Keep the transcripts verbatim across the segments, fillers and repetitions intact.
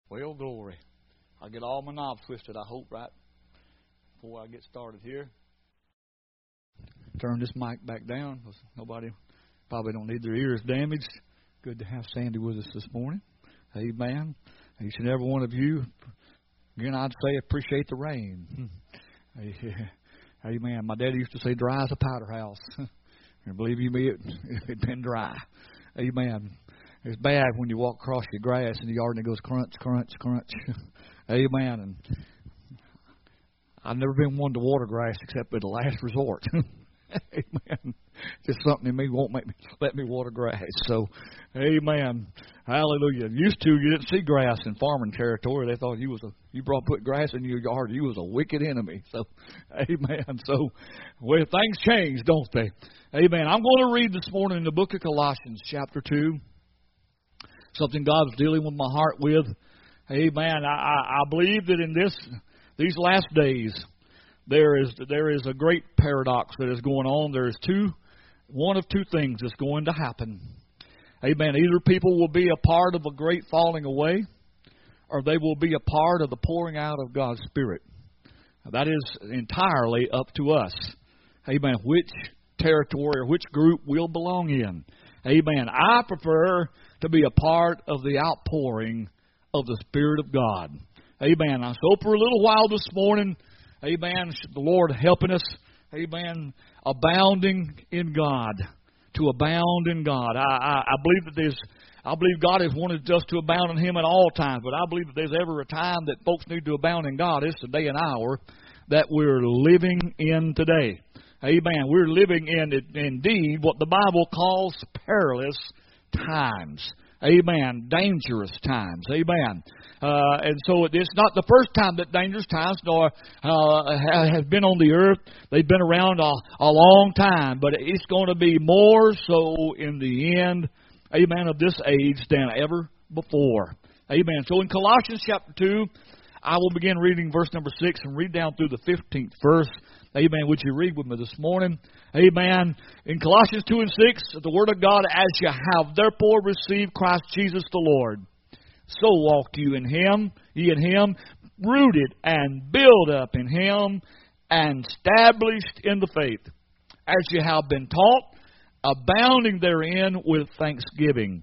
Well, glory. I'll get all my knobs twisted, I hope, right before I get started here. Turn this mic back down because nobody probably don't need their ears damaged. Good to have Sandy with us this morning. Amen. Each and every one of you, again, I'd say appreciate the rain. Amen. My daddy used to say dry as a powder house. And believe you me, it, it's been dry. Amen. It's bad when you walk across your grass in the yard and it goes crunch, crunch, crunch. Amen. And I've never been one to water grass except at the last resort. Amen. Just something in me won't make me let me water grass. So, amen. Hallelujah. Used to, you didn't see grass in farming territory. They thought you was a you brought put grass in your yard. You was a wicked enemy. So, amen. So, well, things change, don't they? Amen. I'm going to read this morning in the book of Colossians, chapter two. Something God's dealing with my heart with. Amen. I, I, I believe that in this these last days, there is there is a great paradox that is going on. There is two, one of two things that's going to happen. Amen. Either people will be a part of a great falling away, or they will be a part of the pouring out of God's Spirit. That is entirely up to us. Amen. Which territory or which group we'll belong in. Amen. I prefer to be a part of the outpouring of the Spirit of God. Amen. I so for a little while this morning, amen, the Lord helping us, amen, abounding in God, to abound in God. I, I, I believe that there's, I believe God has wanted us to abound in Him at all times, but I believe that there's ever a time that folks need to abound in God. It's the day and hour that we're living in today. Amen. We're living in, indeed, what the Bible calls perilous times. Amen. Dangerous times. Amen. Uh, and so it's not the first time that dangerous times nor uh, have been on the earth. They've been around a, a long time, but it's going to be more so in the end, amen, of this age than ever before. Amen. So in Colossians chapter two, I will begin reading verse number six and read down through the fifteenth verse. Amen. Would you read with me this morning? Amen. In Colossians two and six, the Word of God, as you have therefore received Christ Jesus the Lord, so walk you in Him, ye in Him, rooted and built up in Him, and established in the faith, as you have been taught, abounding therein with thanksgiving.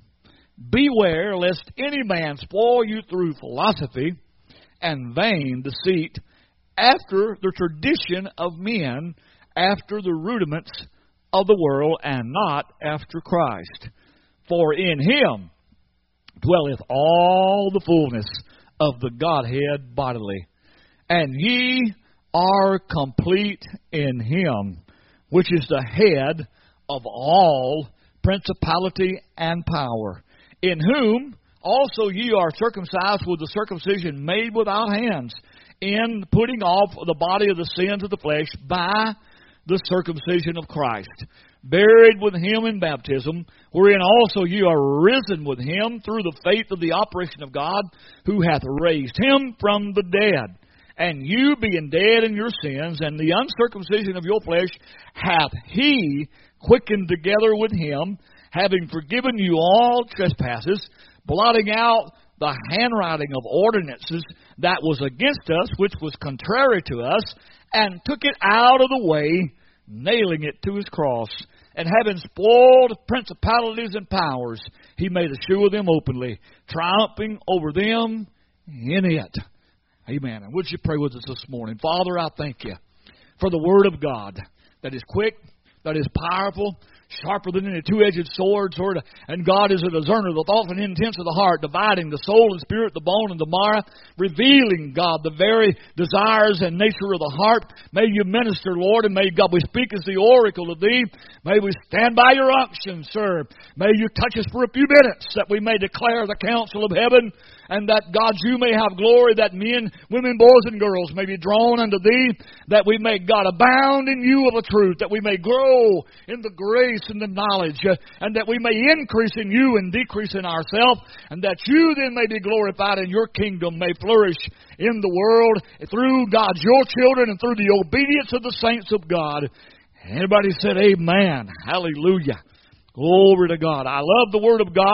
Beware lest any man spoil you through philosophy and vain deceit, after the tradition of men, after the rudiments of the world, and not after Christ. For in Him dwelleth all the fullness of the Godhead bodily. And ye are complete in Him, which is the head of all principality and power, in whom also ye are circumcised with the circumcision made without hands, in putting off the body of the sins of the flesh by the circumcision of Christ, buried with Him in baptism, wherein also ye are risen with Him through the faith of the operation of God, who hath raised Him from the dead. And you, being dead in your sins, and the uncircumcision of your flesh, hath He quickened together with Him, having forgiven you all trespasses, blotting out the handwriting of ordinances that was against us, which was contrary to us, and took it out of the way, nailing it to His cross. And having spoiled principalities and powers, He made a show of them openly, triumphing over them in it. Amen. And would you pray with us this morning? Father, I thank You for the Word of God that is quick, that is powerful, sharper than any two-edged sword, sword, and God is a discerner of the thoughts and intents of the heart, dividing the soul and spirit, the bone and the marrow, revealing, God, the very desires and nature of the heart. May You minister, Lord, and may, God, we speak as the oracle of Thee. May we stand by Your unction, sir. May You touch us for a few minutes, that we may declare the counsel of heaven, and that, God, You may have glory, that men, women, boys, and girls may be drawn unto Thee, that we may, God, abound in You of the truth, that we may grow in the grace and the knowledge, uh, and that we may increase in You and decrease in ourselves, and that You then may be glorified and Your kingdom may flourish in the world through, God, Your children and through the obedience of the saints of God. Everybody said amen. Hallelujah. Glory to God. I love the Word of God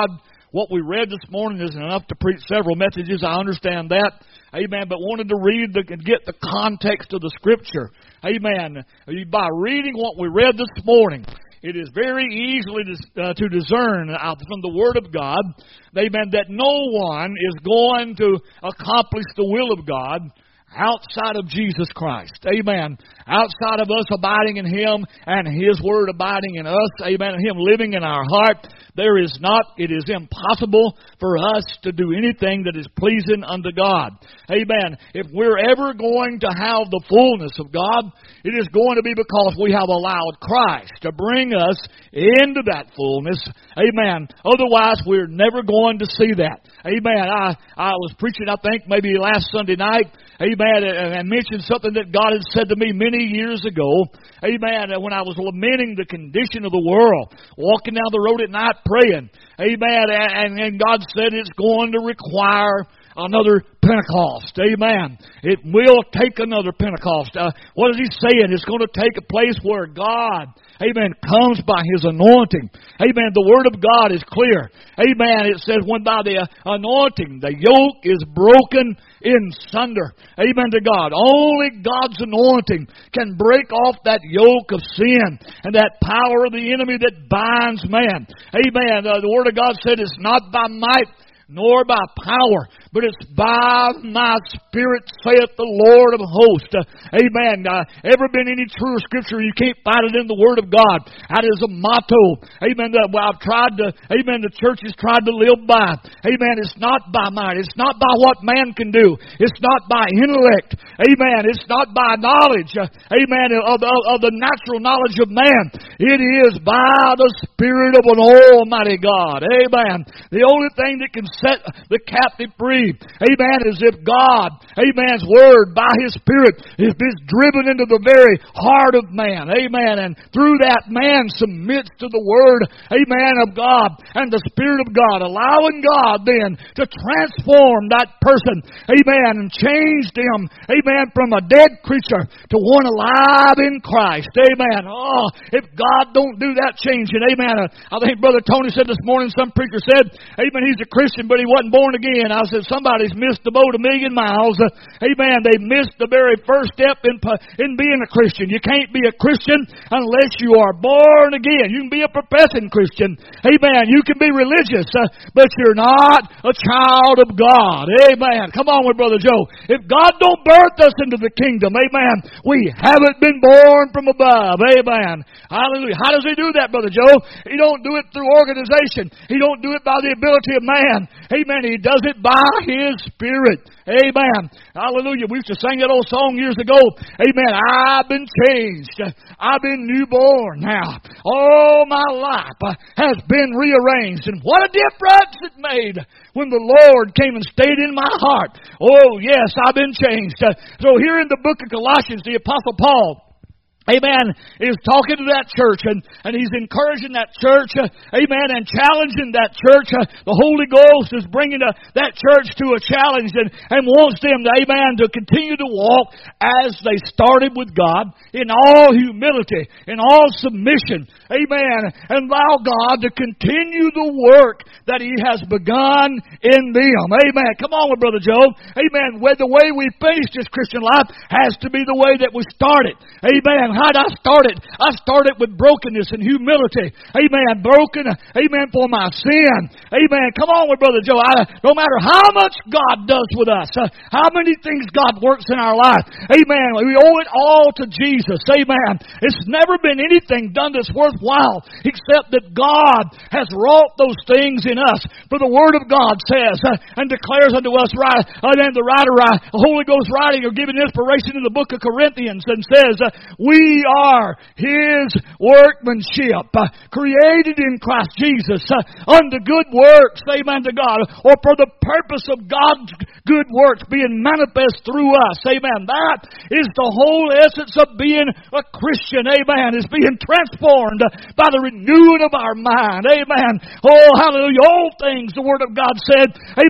what we read this morning isn't enough to preach several messages. I understand that. Amen. But wanted to read the, and get the context of the Scripture. Amen. By reading what we read this morning, it is very easily to, uh, to discern out from the Word of God, amen, that no one is going to accomplish the will of God outside of Jesus Christ. Amen. Outside of us abiding in Him and His Word abiding in us. Amen. And Him living in our heart. There is not, it is impossible for us to do anything that is pleasing unto God. Amen. If we're ever going to have the fullness of God, it is going to be because we have allowed Christ to bring us into that fullness. Amen. Otherwise, we're never going to see that. Amen. I, I was preaching, I think, maybe last Sunday night. Amen. And mentioned something that God had said to me many years ago. Amen. When I was lamenting the condition of the world, walking down the road at night praying. Amen. And, and God said it's going to require another Pentecost. Amen. It will take another Pentecost. Uh, what is He saying? It's going to take a place where God, amen, comes by His anointing. Amen. The Word of God is clear. Amen. It says when by the anointing the yoke is broken in sunder. Amen to God. Only God's anointing can break off that yoke of sin and that power of the enemy that binds man. Amen. Uh, the Word of God said it's not by might nor by power, but it's by my Spirit, saith the Lord of hosts. Uh, amen. Uh, ever been any truer Scripture? You can't find it in the Word of God. That is a motto. Amen. That I've tried to, amen, the church has tried to live by. Amen. It's not by might. It's not by what man can do. It's not by intellect. Amen. It's not by knowledge. Uh, amen. Of, of, of the natural knowledge of man. It is by the Spirit of an Almighty God. Amen. The only thing that can set the captive free, amen, is if God, amen's Word by His Spirit is driven into the very heart of man, amen, and through that man submits to the Word, amen, of God and the Spirit of God, allowing God then to transform that person, amen, and change them, amen, from a dead creature to one alive in Christ, amen. Oh, if God don't do that changing, amen. I think Brother Tony said this morning, some preacher said, amen, he's a Christian, but he wasn't born again. I said, somebody's missed the boat a million miles. Uh, amen. They missed the very first step in in being a Christian. You can't be a Christian unless you are born again. You can be a professing Christian. Amen. You can be religious, uh, but you're not a child of God. Amen. Come on with Brother Joe. If God don't birth us into the kingdom, amen, we haven't been born from above. Amen. Hallelujah. How does He do that, Brother Joe? He don't do it through organization. He don't do it by the ability of man. Amen. He does it by His Spirit. Amen. Hallelujah. We used to sing that old song years ago. Amen. I've been changed. I've been newborn now. All my life has been rearranged. And what a difference it made when the Lord came and stayed in my heart. Oh, yes, I've been changed. So here in the book of Colossians, the Apostle Paul, amen, is talking to that church, and, and he's encouraging that church, uh, amen, and challenging that church. Uh, the Holy Ghost is bringing uh, that church to a challenge and, and wants them, to, amen, to continue to walk as they started with God in all humility, in all submission, amen, and allow God to continue the work that He has begun in them. Amen. Come on with Brother Joe. Amen. Where the way we finish this Christian life has to be the way that we started. Amen. How did I start it? I started with brokenness and humility. Amen. Broken. Amen. For my sin. Amen. Come on with Brother Joe. I, no matter how much God does with us, uh, how many things God works in our life. Amen. We owe it all to Jesus. Amen. It's never been anything done that's worthwhile except that God has wrought those things in us. For the Word of God says uh, and declares unto us, right, uh, and the writer, uh, the Holy Ghost writing or giving inspiration in the book of Corinthians, and says, uh, we are His workmanship, uh, created in Christ Jesus uh, unto good works, amen to God, or for the purpose of God's good works being manifest through us, amen. That is the whole essence of being a Christian, amen, is being transformed by the renewing of our mind, amen. Oh, hallelujah. All things, the Word of God said, amen, are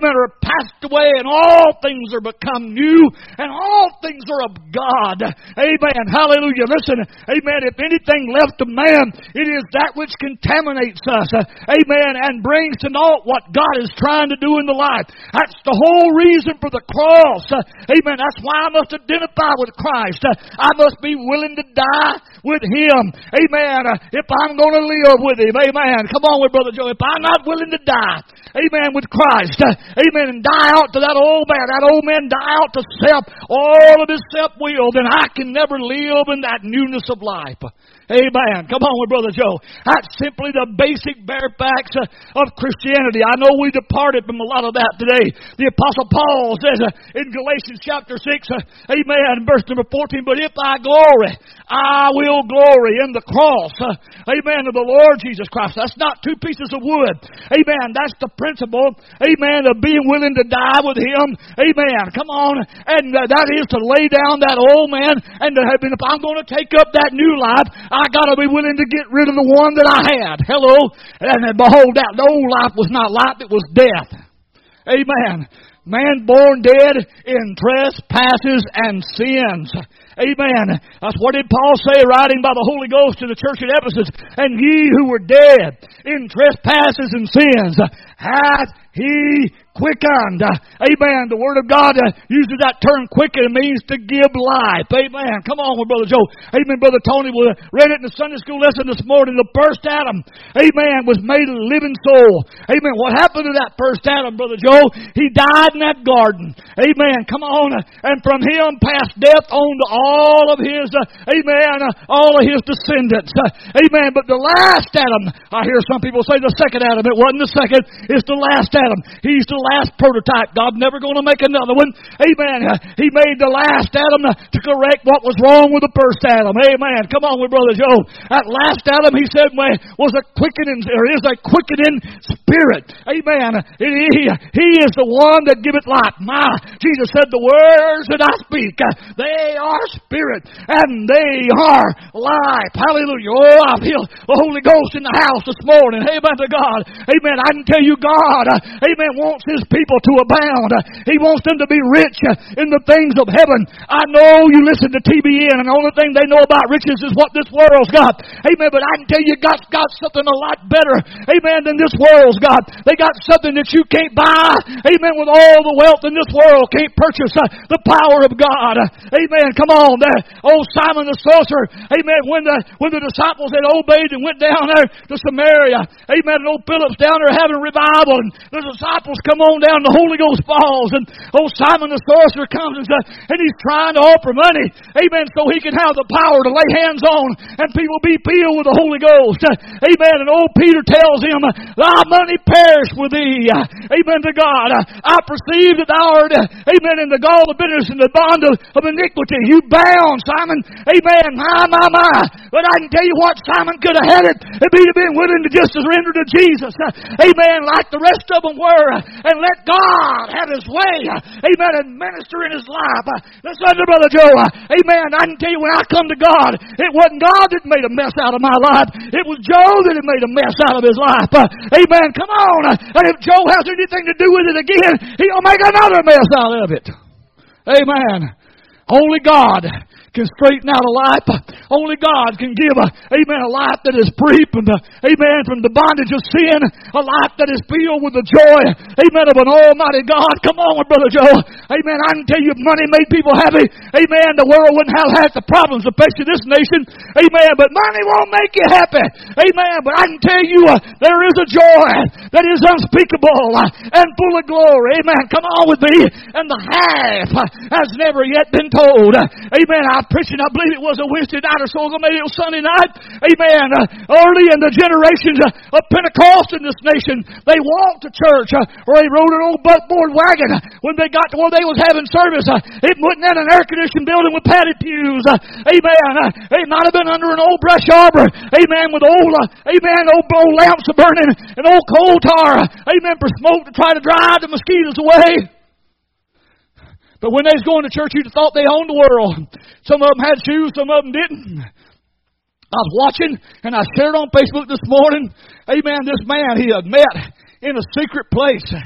passed away, and all things are become new, and all things are of God. Amen. Hallelujah. Listen, amen. If anything left of man, it is that which contaminates us. Amen. And brings to naught what God is trying to do in the life. That's the whole reason for the cross. Amen. That's why I must identify with Christ. I must be willing to die with Him. Amen. If I'm going to live with Him. Amen. Come on with Brother Joe. If I'm not willing to die, amen, with Christ, amen, and die out to that old man, that old man die out to self, all of his self-will, then I can never live in that newness of life. Amen. Come on with Brother Joe. That's simply the basic bare facts uh, of Christianity. I know we departed from a lot of that today. The Apostle Paul says uh, in Galatians chapter six, uh, amen, verse number fourteen, but if I glory, I will glory in the cross, uh, amen, of the Lord Jesus Christ. That's not two pieces of wood. Amen. That's the principle, amen, of being willing to die with Him. Amen. Come on. And uh, that is to lay down that old man and to have been, if I'm going to take up that new life, I got to be willing to get rid of the one that I had. Hello. And behold, that old life was not life, it was death. Amen. Man born dead in trespasses and sins. Amen. That's what did Paul say, writing by the Holy Ghost to the church at Ephesus? And ye who were dead in trespasses and sins, hath He quickened. Amen. The Word of God uh, uses that term quicken. It means to give life. Amen. Come on with Brother Joe. Amen. Brother Tony we read it in the Sunday school lesson this morning. The first Adam, amen, was made a living soul. Amen. What happened to that first Adam, Brother Joe? He died in that garden. Amen. Come on. And from him passed death on to all of his, uh, amen, uh, all of his descendants. Uh, amen. But the last Adam, I hear some people say the second Adam. It wasn't the second. It's the last Adam. He's the last prototype. God's never going to make another one. Amen. He made the last Adam to correct what was wrong with the first Adam. Amen. Come on with Brother Joe. That last Adam, he said, was a quickening, or is a quickening spirit. Amen. It, he, he is the one that giveth life. My, Jesus said, the words that I speak, they are spirit and they are life. Hallelujah. Oh, I feel the Holy Ghost in the house this morning. Amen to God. Amen. I can tell you God, amen, wants His people to abound. He wants them to be rich in the things of heaven. I know you listen to T B N and the only thing they know about riches is what this world's got. Amen. But I can tell you God's got something a lot better, amen, than this world's got. They got something that you can't buy. Amen. With all the wealth in this world can't purchase uh, the power of God. Amen. Come on. There. Old Simon the sorcerer. Amen. When the when the disciples had obeyed and went down there to Samaria. Amen. And old Philip's down there having revival and the disciples come on down, the Holy Ghost falls, and old Simon the sorcerer comes and, says, and he's trying to offer money, amen, so he can have the power to lay hands on and people be filled with the Holy Ghost. Amen. And old Peter tells him, thy money perish with thee. Amen to God. I perceive that thou art, amen, in the gall of bitterness and the bond of, of iniquity. You bound, Simon. Amen. My, my, my. But I can tell you what, Simon could have had it if he'd have been willing to just surrender to Jesus. Amen. Like the rest of them were. And let God have His way. Amen. And minister in his life. Listen to Brother Joe. Amen. I can tell you when I come to God, it wasn't God that made a mess out of my life. It was Joe that had made a mess out of his life. Amen. Come on. And if Joe has anything to do with it again, he'll make another mess out of it. Amen. Only God can straighten out a life. Only God can give a, amen, a life that is free from the, amen, from the bondage of sin. A life that is filled with the joy, amen, of an almighty God. Come on, Brother Joe. Amen. I can tell you if money made people happy, amen, the world wouldn't have half the problems affecting this nation. Amen. But money won't make you happy. Amen. But I can tell you uh, there is a joy that is unspeakable uh, and full of glory. Amen. Come on with me. And the half uh, has never yet been told. Uh, amen. I preaching, I believe it was a Wednesday night or so ago, maybe it was Sunday night. Amen. Uh, early in the generations uh, of Pentecost in this nation, they walked to church uh, or they rode an old buckboard wagon. When they got to where they was having service, uh, it wasn't in an air-conditioned building with padded pews. Uh, amen. Uh, it might have been under an old brush arbor. Amen. With old, uh, amen, old, old lamps burning and old coal tar. Amen. For smoke to try to drive the mosquitoes away. But when they was going to church, you'd have thought they owned the world. Some of them had shoes, some of them didn't. I was watching, and I shared on Facebook this morning, amen, this man he had met in a secret place.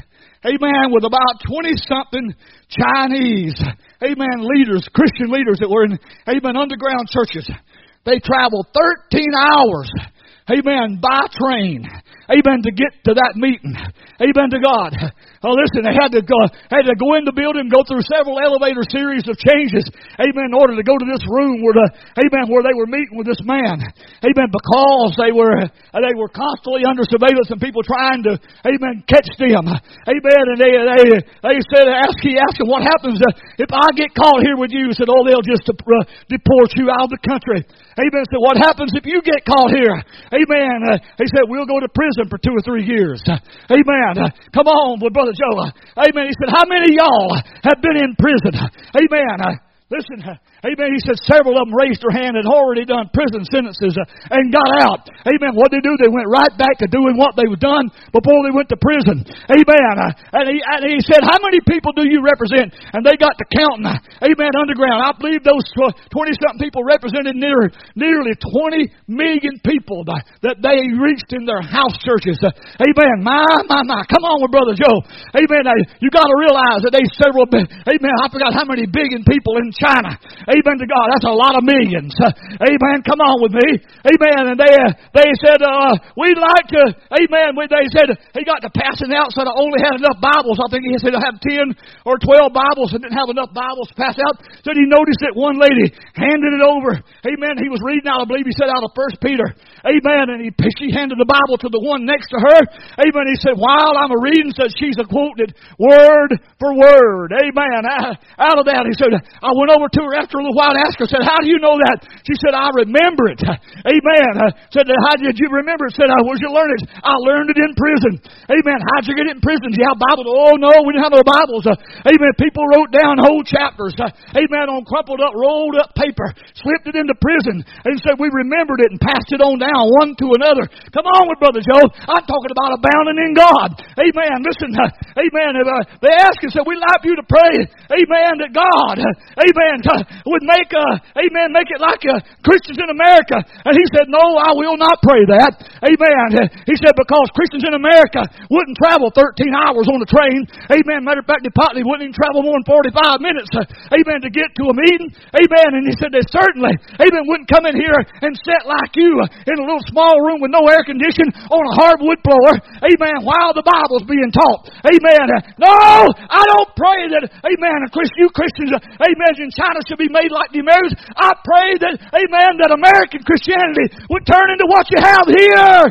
amen, with about twenty-something Chinese, amen, leaders, Christian leaders that were in, amen, underground churches. They traveled thirteen hours, amen, by train, amen, to get to that meeting. Amen to God. Oh, listen, they had to go, had to go in the building, go through several elevator series of changes, amen, in order to go to this room where the, amen, where they were meeting with this man. Amen, because they were, they were constantly under surveillance and people trying to, amen, catch them. Amen, and they, they, they said, ask, he asked them, what happens if I get caught here with you? He said, oh, they'll just uh, deport you out of the country. Amen, so what happens if you get caught here? Amen, uh, he said, we'll go to prison for two or three years. Amen. Uh, come on, with Brother Joe. Uh, amen. He said, how many of y'all have been in prison? Amen. Uh, listen, uh, amen. He said several of them raised their hand and already done prison sentences uh, and got out. Amen. What did they do? They went right back to doing what they was done before they went to prison. Amen. Uh, and, he, and he said, how many people do you represent? And they got to counting. Uh, amen. Underground. I believe those twenty-something people represented near, nearly twenty million people uh, that they reached in their house churches. Uh, amen. My, my, my. Come on with Brother Joe. Amen. Uh, you got to realize that they several, amen, I forgot how many billion people in China. Amen to God. That's a lot of millions. Uh, amen. Come on with me. Amen. And they, uh, they said, uh, we'd like to, amen. They said he got to passing out, said I only had enough Bibles. I think he said I have ten or twelve Bibles and didn't have enough Bibles to pass out. Said he noticed that one lady handed it over. Amen. He was reading out, I believe he said out of First Peter. Amen. And he, she handed the Bible to the one next to her. Amen. He said, while I'm a reading, said she's a quoted word for word. Amen. Out of that, he said, I went over to her after a little while and asked her, said, how do you know that? She said, I remember it. Amen. Said, how did you remember it? Said, where'd you learn it? I learned it in prison. Amen. How'd you get it in prison? Do you have Bibles? Oh, no, we didn't have no Bibles. Amen. People wrote down whole chapters. Amen. On crumpled up, rolled up paper, slipped it into prison, and said, we remembered it and passed it on down one to another. Come on with Brother Joe. I'm talking about abounding in God. Amen. Listen, amen. They asked and said, we'd like you to pray, amen, that God, amen, would make, uh, amen, make it like uh, Christians in America. And he said, no, I will not pray that. Amen. He said, because Christians in America wouldn't travel thirteen hours on the train. Amen. Matter of fact, they probably wouldn't even travel more than forty-five minutes. Uh, amen. To get to a meeting. Amen. And he said, they certainly, amen, wouldn't come in here and sit like you in a little small room with no air conditioning on a hardwood floor. Amen. While the Bible's being taught. Amen. No, I don't pray that, amen, you Christians, amen, in China should be made like the Americans. I pray that, amen, that American Christianity would turn into what you have here.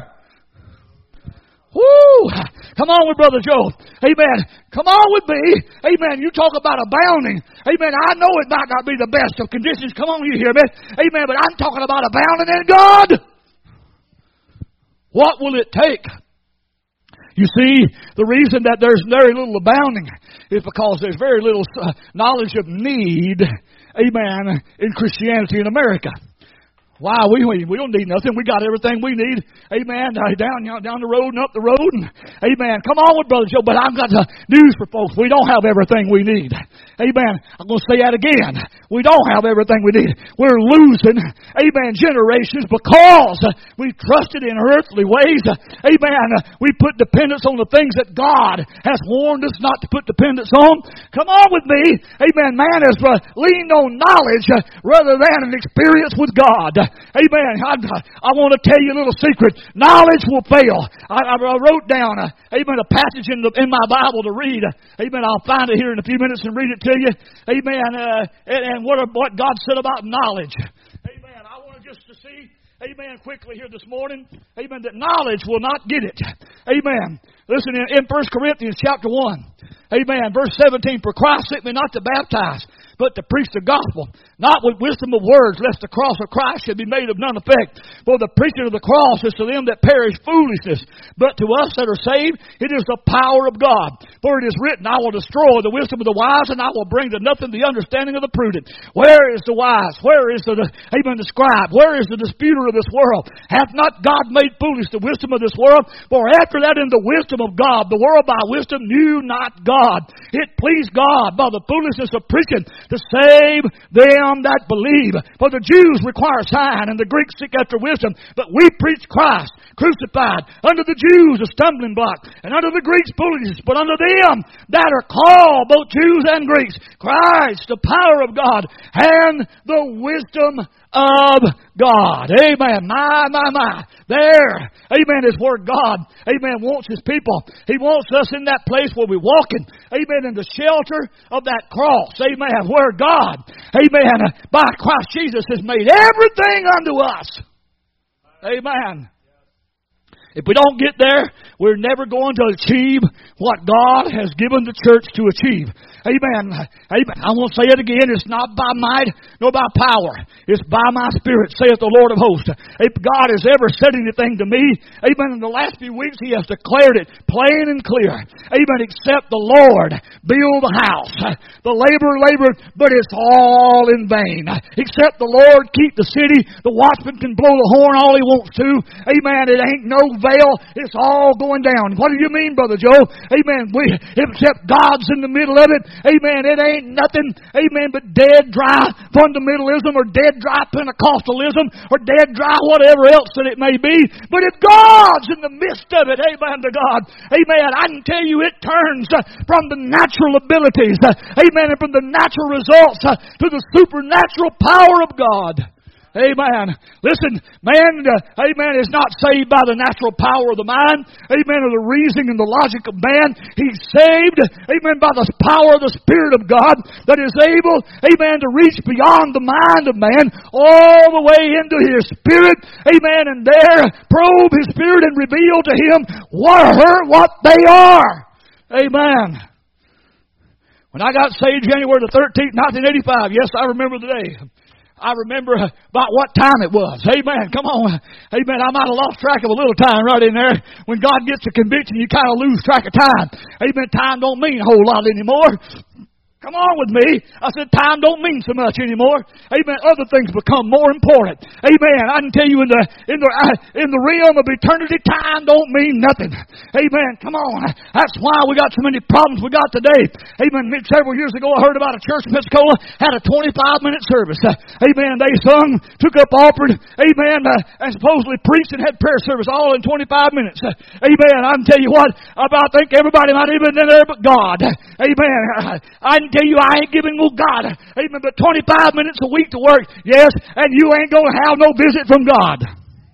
Woo! Come on with Brother Joe. Amen. Come on with me. Amen. You talk about abounding. Amen. I know it might not be the best of conditions. Come on, you hear me? Amen. But I'm talking about abounding in God. What will it take? You see, the reason that there's very little abounding is because there's very little uh, knowledge of need, amen, in Christianity in America. Wow, we, we we don't need nothing. We got everything we need. Amen. Uh, down down the road and up the road. And, amen. Come on with Brother Joe. But I've got uh, news for folks. We don't have everything we need. Amen. I'm going to say that again. We don't have everything we need. We're losing, amen, generations because uh, we trusted in earthly ways. Uh, amen. Uh, we put dependence on the things that God has warned us not to put dependence on. Come on with me. Amen. Man has uh, leaned on knowledge uh, rather than an experience with God. Amen. I, I want to tell you a little secret. Knowledge will fail. I, I wrote down, uh, amen, a passage in, the, in my Bible to read. Uh, amen. I'll find it here in a few minutes and read it to you. Amen. Uh, and, and what, what God said about knowledge. Amen. I want to just to see, amen, quickly here this morning. Amen. That knowledge will not get it. Amen. Listen, in, in First Corinthians chapter one. Amen. Verse seventeen. For Christ sent me not to baptize, but to preach the gospel, not with wisdom of words, lest the cross of Christ should be made of none effect. For the preaching of the cross is to them that perish foolishness, but to us that are saved, it is the power of God. For it is written, I will destroy the wisdom of the wise, and I will bring to nothing the understanding of the prudent. Where is the wise? Where is the, amen, the scribe? Where is the disputer of this world? Hath not God made foolish the wisdom of this world? For after that in the wisdom of God, the world by wisdom knew not God. It pleased God by the foolishness of preaching to save them them that believe. For the Jews require a sign, and the Greeks seek after wisdom. But we preach Christ crucified, unto the Jews a stumbling block, and unto the Greeks foolishness. But unto them that are called, both Jews and Greeks, Christ, the power of God, and the wisdom of God. Amen. My, my, my. There. Amen. Is where God, amen, wants His people. He wants us in that place where we're walking. Amen. In the shelter of that cross. Amen. Where God, amen, by Christ Jesus has made everything unto us. Amen. If we don't get there, we're never going to achieve what God has given the church to achieve. Amen. Amen. I won't say it again. It's not by might nor by power. It's by my Spirit, saith the Lord of hosts. If God has ever said anything to me, amen, in the last few weeks He has declared it plain and clear. Amen. Except the Lord build the house. The laborer laboreth, but it's all in vain. Except the Lord keep the city, the watchman can blow the horn all he wants to. Amen. It ain't no veil. It's all going down. What do you mean, Brother Joe? Amen. We, except God's in the middle of it. Amen. It ain't nothing. Amen. But dead, dry fundamentalism or dead, dry Pentecostalism or dead, dry whatever else that it may be. But if God's in the midst of it, amen to God. Amen. I can tell you it turns uh, from the natural abilities. Uh, amen. And from the natural results uh, to the supernatural power of God. Amen. Listen, man, uh, amen, is not saved by the natural power of the mind, amen, or the reasoning and the logic of man. He's saved, amen, by the power of the Spirit of God that is able, amen, to reach beyond the mind of man all the way into his spirit, amen, and there probe his spirit and reveal to him what, what they are. Amen. When I got saved January the thirteenth, nineteen eighty-five, yes, I remember the day. I remember about what time it was. Amen. Come on. Amen. I might have lost track of a little time right in there. When God gets a conviction, you kind of lose track of time. Amen. Time don't mean a whole lot anymore. Come on with me. I said time don't mean so much anymore. Amen. Other things become more important. Amen. I can tell you in the in the in the realm of eternity, time don't mean nothing. Amen. Come on. That's why we got so many problems we got today. Amen. Several years ago, I heard about a church in Pensacola had a twenty-five minute service. Amen. They sung, took up offering. Amen. And supposedly preached and had prayer service all in twenty-five minutes. Amen. I can tell you what. About think everybody might have been there but God. Amen. I can tell you I ain't giving no God, amen, but twenty-five minutes a week to work, yes, and you ain't going to have no visit from God.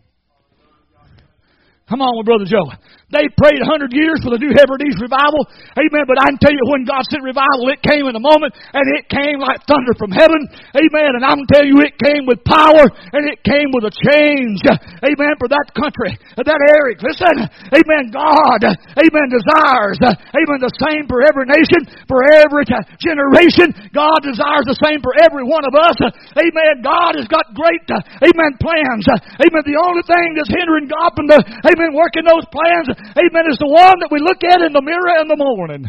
Come on with Brother Joe. They prayed a hundred years for the New Hebrides revival. Amen. But I can tell you when God sent revival, it came in a moment and it came like thunder from heaven. Amen. And I'm telling you, it came with power and it came with a change. Amen. For that country, that area. Listen. Amen. God, amen, desires, amen, the same for every nation, for every generation. God desires the same for every one of us. Amen. God has got great, amen, plans. Amen. The only thing that's hindering God from the, amen, working those plans, amen, is the one that we look at in the mirror in the morning.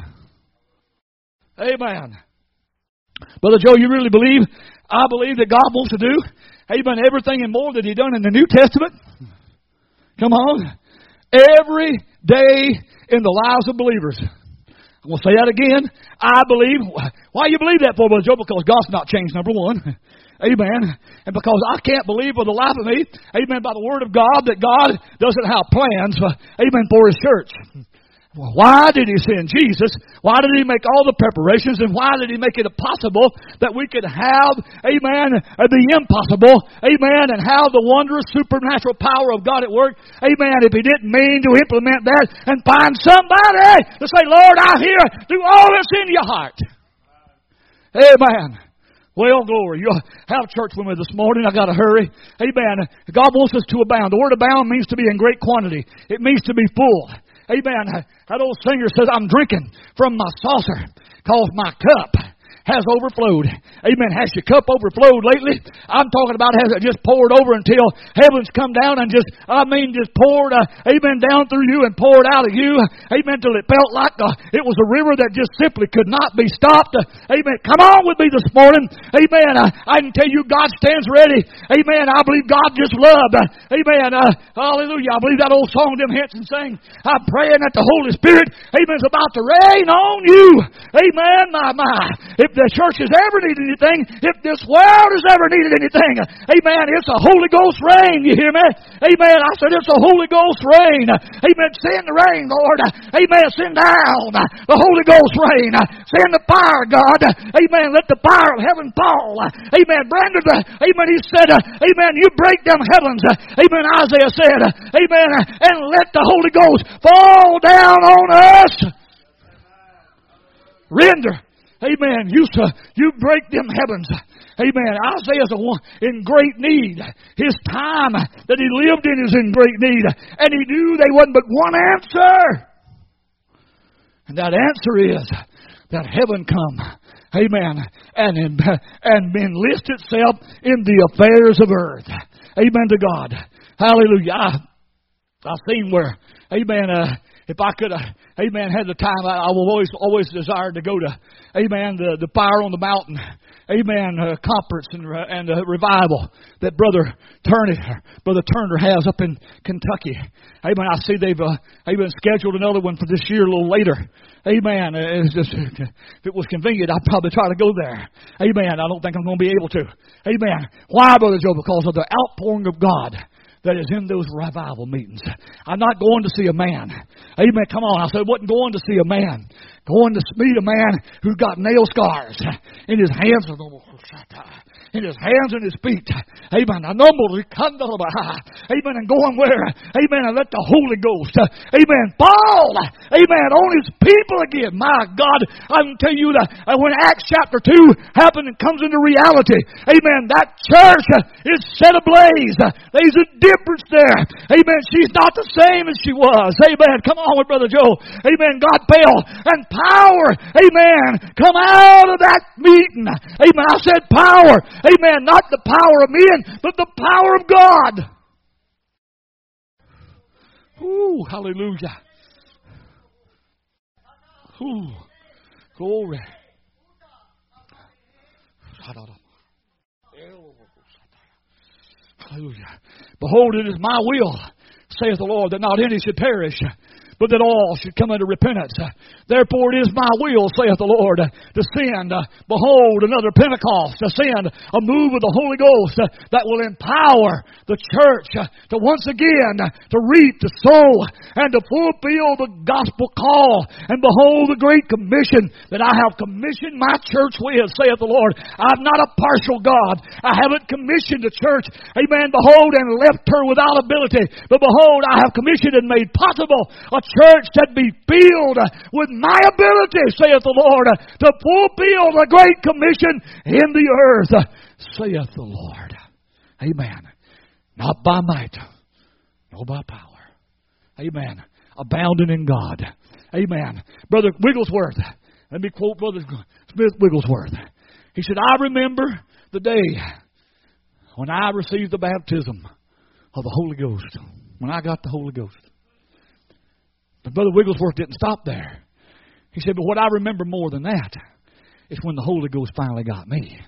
Amen. Brother Joe, you really believe? I believe that God wants to do, amen, everything and more that He done in the New Testament. Come on. Every day in the lives of believers. I'm going to say that again. I believe. Why you believe that for, Brother Joe? Because God's not changed, number one. Amen. And because I can't believe for the life of me, amen, by the Word of God, that God doesn't have plans, for, amen, for His church. Well, why did He send Jesus? Why did He make all the preparations? And why did He make it possible that we could have, amen, the impossible, amen, and have the wondrous supernatural power of God at work? Amen. If He didn't mean to implement that and find somebody to say, Lord, I hear, do all that's in your heart. Amen. Well, glory. You have church with me this morning. I got to hurry. Amen. God wants us to abound. The word abound means to be in great quantity. It means to be full. Amen. That old singer says, I'm drinking from my saucer because my cup has overflowed. Amen. Has your cup overflowed lately? I'm talking about has it just poured over until heaven's come down and just, I mean, just poured, uh, amen, down through you and poured out of you. Amen. Till it felt like uh, it was a river that just simply could not be stopped. Uh, amen. Come on with me this morning. Amen. Uh, I can tell you God stands ready. Amen. I believe God just loved. Uh, amen. Uh, hallelujah. I believe that old song Jim Henson sang. I'm praying that the Holy Spirit, amen, is about to rain on you. Amen. My, my. If the church has ever needed anything, if this world has ever needed anything, amen, it's a Holy Ghost rain. You hear me? Amen. I said it's a Holy Ghost rain. Amen. Send the rain, Lord. Amen. Send down the Holy Ghost rain. Send the fire, God. Amen. Let the fire of heaven fall. Amen. Brandon, amen, he said, amen, you break them heavens. Amen. Isaiah said, amen, and let the Holy Ghost fall down on us. Render. Amen. You, you break them heavens. Amen. Isaiah's a one in great need. His time that he lived in is in great need. And he knew they wasn't but one answer. And that answer is that heaven come. Amen. And, and enlist itself in the affairs of earth. Amen to God. Hallelujah. I, I've seen where, amen, uh, if I could have, amen, had the time, I, I will always, always desire to go to, amen, the, the Fire on the Mountain, amen, uh, conference and, uh, and uh, revival that Brother Turner, Brother Turner has up in Kentucky. Amen. I see they've, uh, amen, scheduled another one for this year a little later. Amen. It's just, if it was convenient, I'd probably try to go there. Amen. I don't think I'm going to be able to. Amen. Why, Brother Joe? Because of the outpouring of God that is in those revival meetings. I'm not going to see a man. Amen. Come on. I said I wasn't going to see a man. Going to meet a man who's got nail scars in his hands. In his hands and his feet. Amen. Amen. And going where? Amen. And let the Holy Ghost, amen, fall. Amen. On his people again. My God. I can tell you that when Acts chapter two happened and comes into reality. Amen. That church is set ablaze. There's a difference there. Amen. She's not the same as she was. Amen. Come on with Brother Joe. Amen. God fell and power. Amen. Come out of that meeting. Amen. I said power. Amen. Not the power of men, but the power of God. Ooh, hallelujah. Ooh, glory. Hallelujah. Behold, it is my will, saith the Lord, that not any should perish, but that all should come unto repentance. Therefore it is my will, saith the Lord, to send, uh, behold, another Pentecost, to send a move of the Holy Ghost uh, that will empower the church uh, to once again uh, to reap, to sow, and to fulfill the gospel call. And behold, the great commission that I have commissioned my church with, saith the Lord. I'm not a partial God. I haven't commissioned the church, amen, behold, and left her without ability. But behold, I have commissioned and made possible a church that be filled with my ability, saith the Lord, to fulfill the great commission in the earth, saith the Lord. Amen. Not by might, nor by power. Amen. Abounding in God. Amen. Brother Wigglesworth, let me quote Brother Smith Wigglesworth. He said, I remember the day when I received the baptism of the Holy Ghost, when I got the Holy Ghost. But Brother Wigglesworth didn't stop there. He said, but what I remember more than that is when the Holy Ghost finally got me.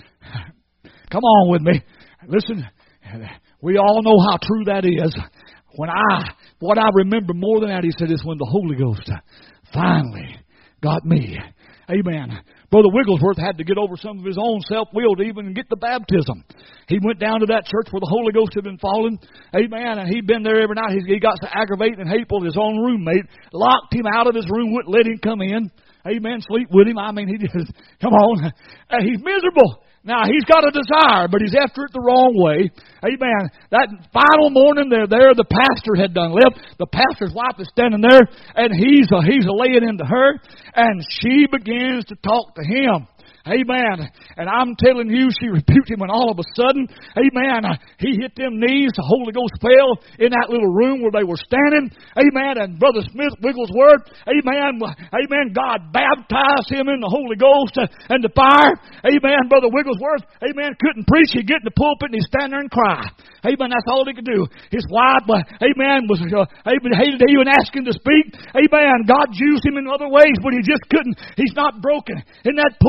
Come on with me. Listen, we all know how true that is. When I, what I remember more than that, he said, is when the Holy Ghost finally got me. Amen. Brother Wigglesworth had to get over some of his own self-will to even get the baptism. He went down to that church where the Holy Ghost had been falling. Amen. And he'd been there every night. He got so aggravated and hateful. His own roommate locked him out of his room, wouldn't let him come in. Amen. Sleep with him. I mean, he just, come on. And he's miserable. Now, he's got a desire, but he's after it the wrong way. Amen. That final morning, they're there. The pastor had done left. The pastor's wife is standing there, and he's a, he's a laying into her, and she begins to talk to him. Amen. And I'm telling you, she rebuked him, and all of a sudden, amen, he hit them knees. The Holy Ghost fell in that little room where they were standing. Amen. And Brother Smith Wigglesworth, amen, amen, God baptized him in the Holy Ghost and the fire. Amen. Brother Wigglesworth, amen, couldn't preach. He'd get in the pulpit and he'd stand there and cry. Amen. That's all he could do. His wife, amen, was uh, amen, hated to even ask him to speak. Amen. God used him in other ways, but he just couldn't. He's not broken in that pulpit.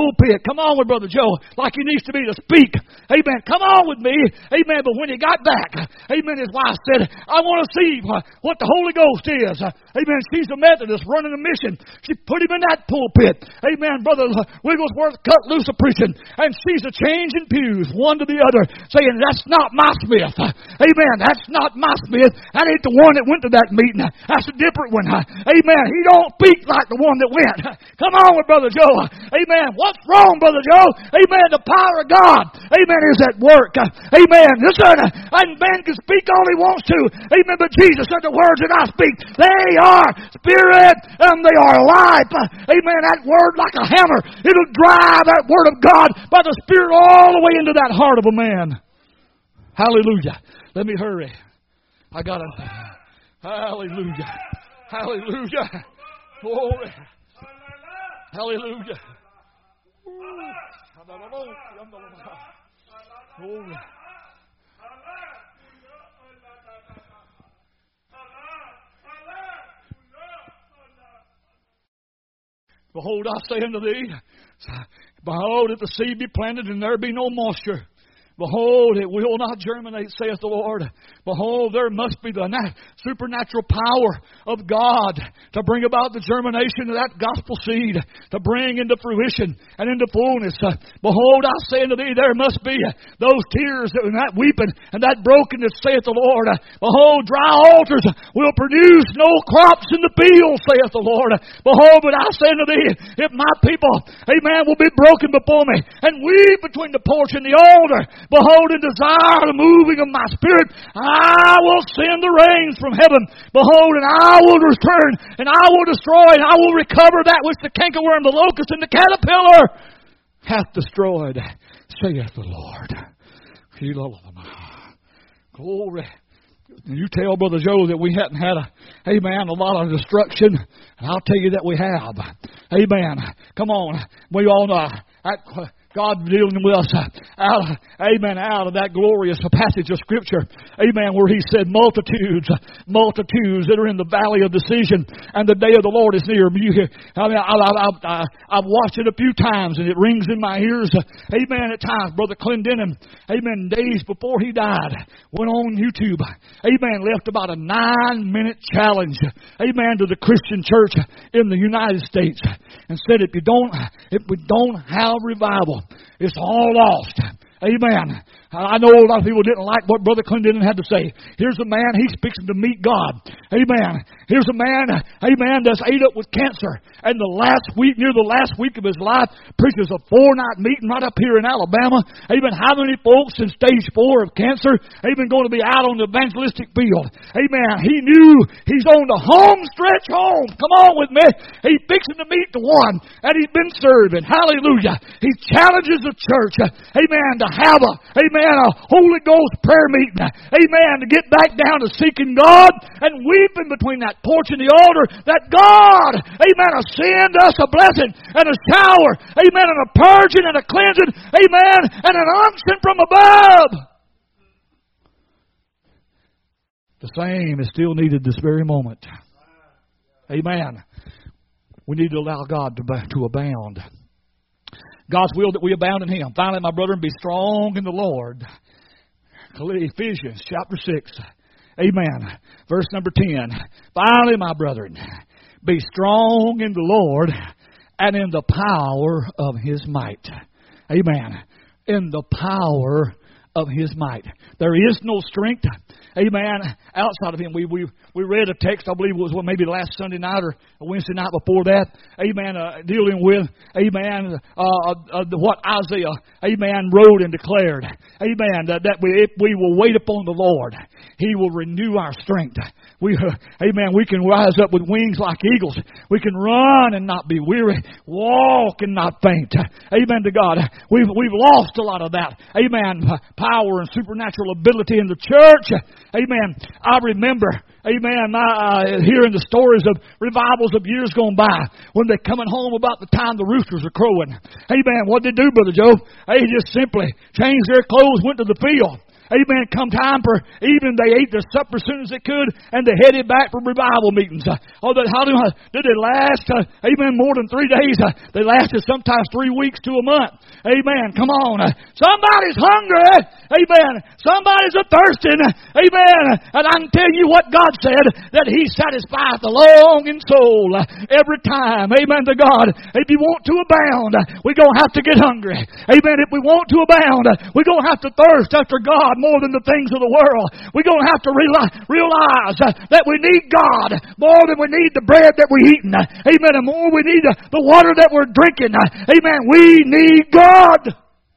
come on with Brother Joe like he needs to be to speak. Amen. Come on with me. Amen. But when he got back, amen, his wife said, I want to see what the Holy Ghost is. Amen. She's a Methodist running a mission. She put him in that pulpit. Amen. Brother Wigglesworth cut loose a preaching. And she's a changing pews, one to the other, saying, that's not my Smith. Amen. That's not my Smith. That ain't the one that went to that meeting. That's a different one. Amen. He don't speak like the one that went. Come on with Brother Joe. Amen. What's wrong, Brother Joe? Amen. The power of God, amen, is at work. Amen. Listen, and man can speak all he wants to. Amen. But Jesus said the words that I speak, they are spirit and they are life. Amen. That word like a hammer. It'll drive that word of God by the Spirit all the way into that heart of a man. Hallelujah. Let me hurry. I got to. Hallelujah. Hallelujah. Glory. Hallelujah. Glory. Behold, I say unto thee, behold, if the seed be planted and there be no moisture, behold, it will not germinate, saith the Lord. Behold, there must be the nat- supernatural power of God to bring about the germination of that gospel seed, to bring into fruition and into fullness. Uh, behold, I say unto thee, there must be those tears and that weeping and that brokenness, saith the Lord. Uh, behold, dry altars will produce no crops in the field, saith the Lord. Uh, behold, but I say unto thee, if my people, amen, will be broken before me and weep between the porch and the altar, behold, and desire the moving of my Spirit, I will send the rains from heaven. Behold, and I will return, and I will destroy, and I will recover that which the cankerworm, the locust, and the caterpillar hath destroyed, saith the Lord. Glory. And you tell Brother Joe that we hadn't had a, amen, a lot of destruction, and I'll tell you that we have. Amen. Come on. We all know that God dealing with us out of, amen, out of that glorious passage of Scripture, amen, where He said multitudes, multitudes that are in the valley of decision, and the day of the Lord is near. You hear, I mean, I, I, I, I've watched it a few times, and it rings in my ears, amen, at times. Brother Clendenin, amen, days before he died, went on YouTube, amen, left about a nine-minute challenge, amen, to the Christian church in the United States, and said, if you don't, if we don't have revival, it's all lost. Amen. I know a lot of people didn't like what Brother Clendenin had to say. Here's a man, he's fixing to meet God. Amen. Here's a man, amen, that's ate up with cancer. And the last week, near the last week of his life, preaches a four-night meeting right up here in Alabama. Amen. How many folks in stage four of cancer, amen, going to be out on the evangelistic field? Amen. He knew he's on the home stretch home. Come on with me. He's fixing to meet the one, and he's been serving. Hallelujah. He challenges the church, amen, to have a, amen, a Holy Ghost prayer meeting. Amen. To get back down to seeking God and weeping between that porch and the altar that God, amen, will send us a blessing and a shower. Amen. And a purging and a cleansing. Amen. And an unction from above. The same is still needed this very moment. Amen. We need to allow God to, to abound. God's will that we abound in Him. Finally, my brethren, be strong in the Lord. Ephesians chapter six. Amen. Verse number ten. Finally, my brethren, be strong in the Lord and in the power of His might. Amen. In the power of His might. There is no strength, amen, outside of Him. We we we read a text, I believe it was well, maybe last Sunday night or Wednesday night before that, amen, uh, dealing with, amen, uh, uh, what Isaiah, amen, wrote and declared. Amen, that, that we, if we will wait upon the Lord, He will renew our strength. We, uh, amen, we can rise up with wings like eagles. We can run and not be weary, walk and not faint. Amen to God. We've, we've lost a lot of that, amen, power and supernatural ability in the church. Amen. I remember, amen, my, uh, hearing the stories of revivals of years gone by when they're coming home about the time the roosters are crowing. Amen. What did they do, Brother Joe? They just simply changed their clothes, went to the field. Amen. Come time for evening, they ate their supper as soon as they could, and they headed back for revival meetings. Uh, oh, that, how do, uh, did they last? Uh, amen. More than three days. Uh, they lasted sometimes three weeks to a month. Amen. Come on. Uh, somebody's hungry. Amen. Somebody's a thirsting. Amen. And I can tell you what God said, that He satisfies the longing soul uh, every time. Amen to God. If you want to abound, uh, we're going to have to get hungry. Amen. If we want to abound, uh, we're going to have to thirst after God more than the things of the world. We're going to have to realize, realize uh, that we need God more than we need the bread that we're eating. Uh, amen. And more we need uh, the water that we're drinking. Uh, amen. We need God.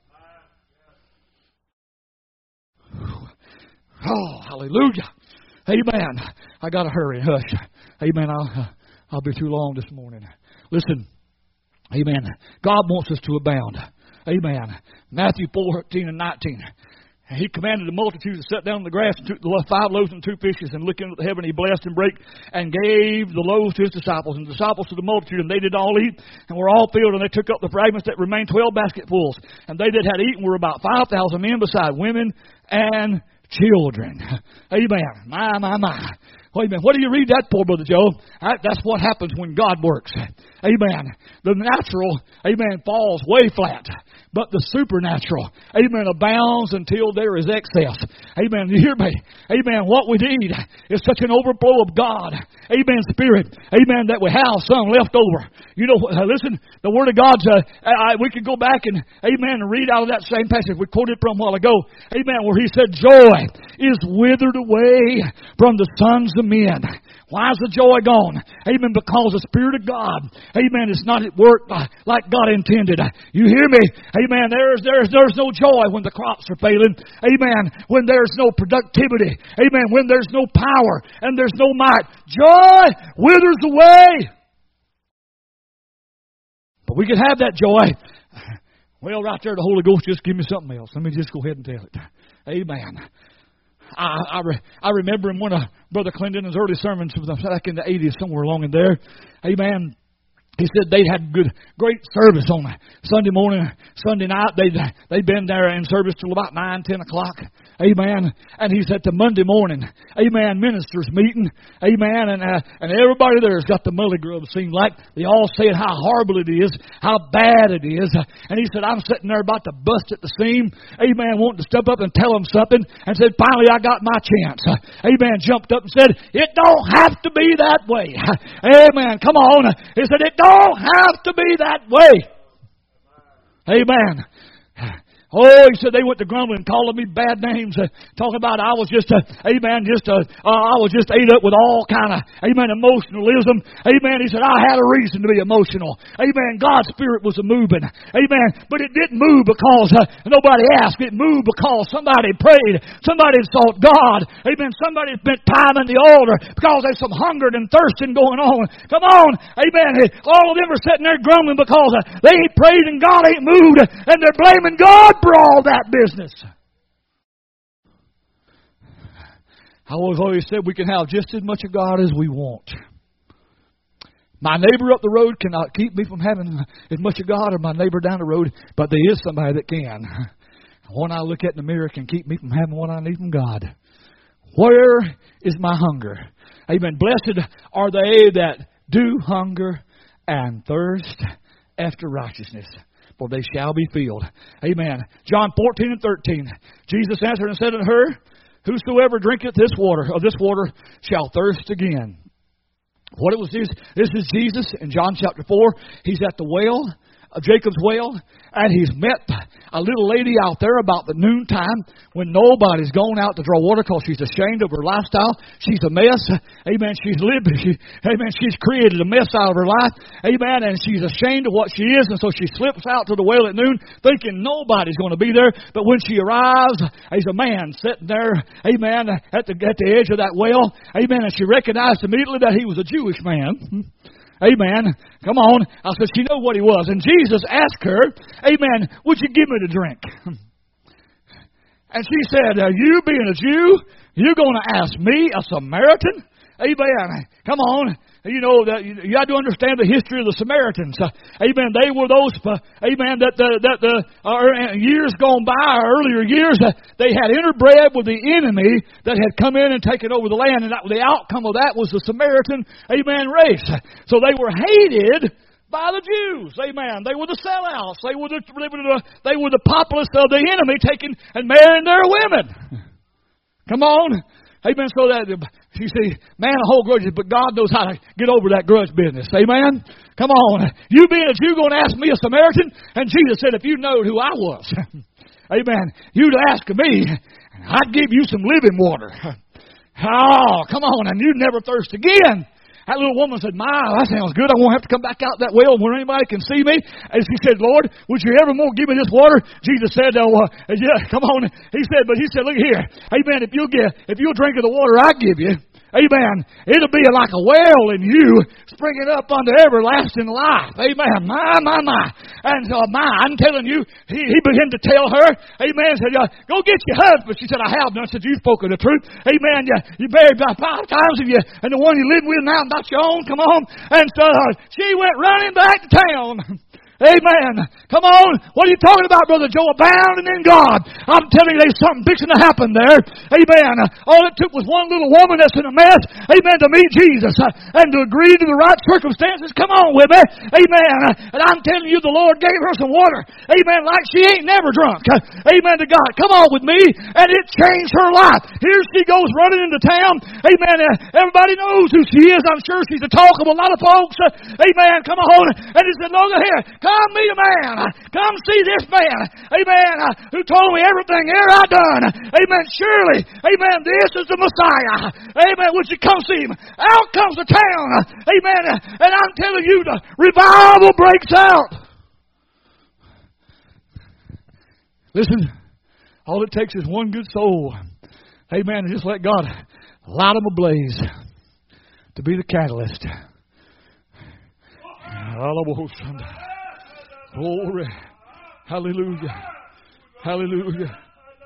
Oh, hallelujah. Amen. I got to hurry. Hush. Amen. I'll, uh, I'll be too long this morning. Listen. Amen. God wants us to abound. Amen. Matthew fourteen and nineteen. He commanded the multitude to sit down on the grass and took the five loaves and two fishes, and looking at the heaven, He blessed and brake and gave the loaves to His disciples, and the disciples to the multitude, and they did all eat, and were all filled, and they took up the fragments that remained, twelve basketfuls. And they that had eaten were about five thousand men, beside women and children. Amen. My, my, my. Wait a minute. What do you read that for, Brother Joe? That's what happens when God works. Amen. The natural, amen, falls way flat. But the supernatural, amen, abounds until there is excess. Amen. You hear me? Amen. What we need is such an overflow of God. Amen. Spirit. Amen. That we have some left over. You know, uh, listen, the Word of God's, uh, I, we could go back and, amen, and read out of that same passage we quoted from a while ago. Amen. Where He said, joy is withered away from the sons of men. Why is the joy gone? Amen. Because the Spirit of God, amen, is not at work like God intended. You hear me? Amen. There's, there's, there's no joy when the crops are failing. Amen. When there's no productivity. Amen. When there's no power and there's no might. Joy withers away. But we can have that joy. Well, right there, the Holy Ghost just give me something else. Let me just go ahead and tell it. Amen. I I, re, I remember in one of Brother Clenden's early sermons back in the eighties, somewhere along in there. Amen. He said they had good, great service on Sunday morning, Sunday night. They'd, they'd been there in service till about nine, ten o'clock. Amen. And he said to Monday morning, amen, ministers meeting. Amen. And uh, and everybody there's got the mully grub, seemed like. They all said how horrible it is, how bad it is. And he said, I'm sitting there about to bust at the seam. Amen. Wanting to step up and tell them something. And said, finally I got my chance. Amen. Jumped up and said, it don't have to be that way. Amen. Come on. He said, it don't have to be that way. Amen. Oh, he said they went to grumbling, calling me bad names, uh, talking about I was just, uh, amen, just, uh, uh, I was just ate up with all kind of, amen, emotionalism. Amen. He said I had a reason to be emotional. Amen. God's Spirit was a moving. Amen. But it didn't move because uh, nobody asked. It moved because somebody prayed. Somebody sought God. Amen. Somebody spent time in the altar because there's some hunger and thirsting going on. Come on. Amen. All of them are sitting there grumbling because uh, they ain't prayed and God ain't moved, and they're blaming God for all that business. I always always said we can have just as much of God as we want. My neighbor up the road cannot keep me from having as much of God, or my neighbor down the road, but there is somebody that can. One I look at in the mirror can keep me from having what I need from God. Where is my hunger? Amen. Blessed are they that do hunger and thirst after righteousness, for they shall be filled. Amen. John fourteen and thirteen. Jesus answered and said unto her, whosoever drinketh this water, of this water, shall thirst again. What it was this? This is Jesus in John chapter four. He's at the well, of Jacob's well, and he's met a little lady out there about the noontime when nobody's gone out to draw water because she's ashamed of her lifestyle. She's a mess. Amen. She's lived. She, amen. She's created a mess out of her life. Amen. And she's ashamed of what she is, and so she slips out to the well at noon thinking nobody's going to be there. But when she arrives, there's a man sitting there, amen, at the, at the edge of that well. Amen. And she recognized immediately that he was a Jewish man. Amen. Come on. I said, she knew what he was. And Jesus asked her, amen, would you give me to drink? And she said, uh, you being a Jew, you're going to ask me, a Samaritan? Amen. Come on. you know, that you, you got to understand the history of the Samaritans. Uh, amen. They were those, uh, amen, that the, that the uh, years gone by, earlier years, uh, they had interbred with the enemy that had come in and taken over the land. And that, the outcome of that was the Samaritan, amen, race. So they were hated by the Jews, amen. They were the sellouts. They were the, they were the, they were the populace of the enemy taking and marrying their women. Come on. Amen. So that, you see, man will hold grudges, but God knows how to get over that grudge business. Amen. Come on. You being a Jew going to ask me a Samaritan? And Jesus said, if you know who I was, amen, you'd ask me, I'd give you some living water. Oh, come on. And you'd never thirst again. That little woman said, my, that sounds good. I won't have to come back out that well where anybody can see me. And she said, Lord, would you ever more give me this water? Jesus said, oh, uh, yeah, come on. He said, but he said, look here. Amen. If you'll get, if you'll drink of the water I give you, amen, it'll be like a well in you springing up unto everlasting life. Amen. My, my, my. And uh, my, I'm telling you, he, he began to tell her, amen, said, uh, go get your husband. She said, I have done. Said, you've spoken the truth. Amen. You, you married about five times and, you, and the one you live with now not your own. Come on. And so uh, she went running back to town. Amen. Come on. What are you talking about, Brother Joe? Abounding in God. I'm telling you, there's something fixing to happen there. Amen. All it took was one little woman that's in a mess, amen, to meet Jesus uh, and to agree to the right circumstances. Come on with me. Amen. And I'm telling you, the Lord gave her some water. Amen. Like she ain't never drunk. Uh, amen to God. Come on with me. And it changed her life. Here she goes running into town. Amen. Uh, everybody knows who she is. I'm sure she's the talk of a lot of folks. Uh, amen. Come on. And he said, look here. Come meet a man. Come see this man. Amen. Who told me everything here I done. Amen. Surely. Amen. This is the Messiah. Amen. Would you come see him? Out comes the town. Amen. And I'm telling you, the revival breaks out. Listen. All it takes is one good soul. Amen. And just let God light them ablaze to be the catalyst. Glory. Hallelujah. Hallelujah.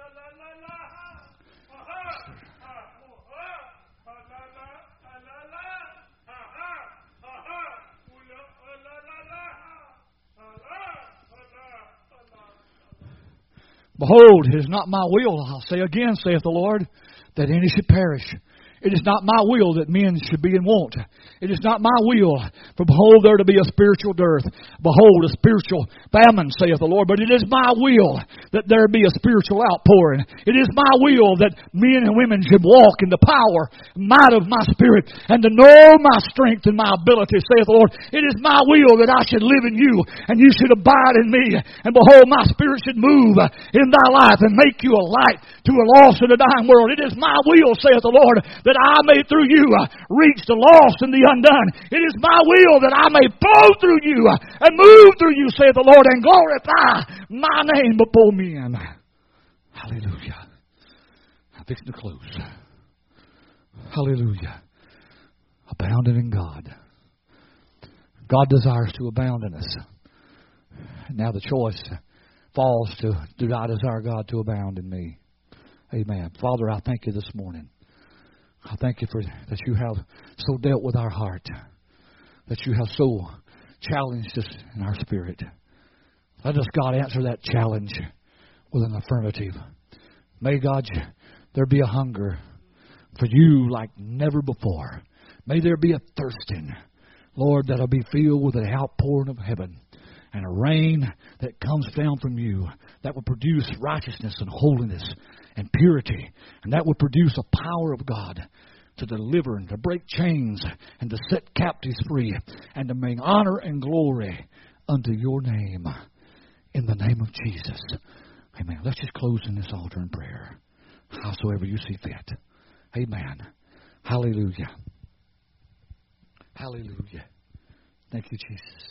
Behold, it is not my will, I'll say again, saith the Lord, that any should perish. It is not my will that men should be in want. It is not my will, for behold, there to be a spiritual dearth. Behold, a spiritual famine, saith the Lord. But it is my will that there be a spiritual outpouring. It is my will that men and women should walk in the power, might of my spirit, and to know my strength and my ability, saith the Lord. It is my will that I should live in you, and you should abide in me. And behold, my spirit should move in thy life and make you a light to a lost and a dying world. It is my will, saith the Lord, that I may through you reach the lost and the undone. It is my will that I may flow through you and move through you, saith the Lord, and glorify my name before men. Hallelujah. I'm fixing to close. Hallelujah. Abounding in God. God desires to abound in us. Now the choice falls to, do I desire God to abound in me? Amen. Father, I thank you this morning. I thank you for that you have so dealt with our heart, that you have so challenged us in our spirit. Let us, God, answer that challenge with an affirmative. May, God, there be a hunger for you like never before. May there be a thirsting, Lord, that will be filled with an outpouring of heaven and a rain that comes down from you that will produce righteousness and holiness and purity, and that would produce a power of God to deliver and to break chains and to set captives free and to bring honor and glory unto your name, in the name of Jesus. Amen. Let's just close in this altar in prayer, howsoever you see fit. Amen. Hallelujah. Hallelujah. Thank you, Jesus.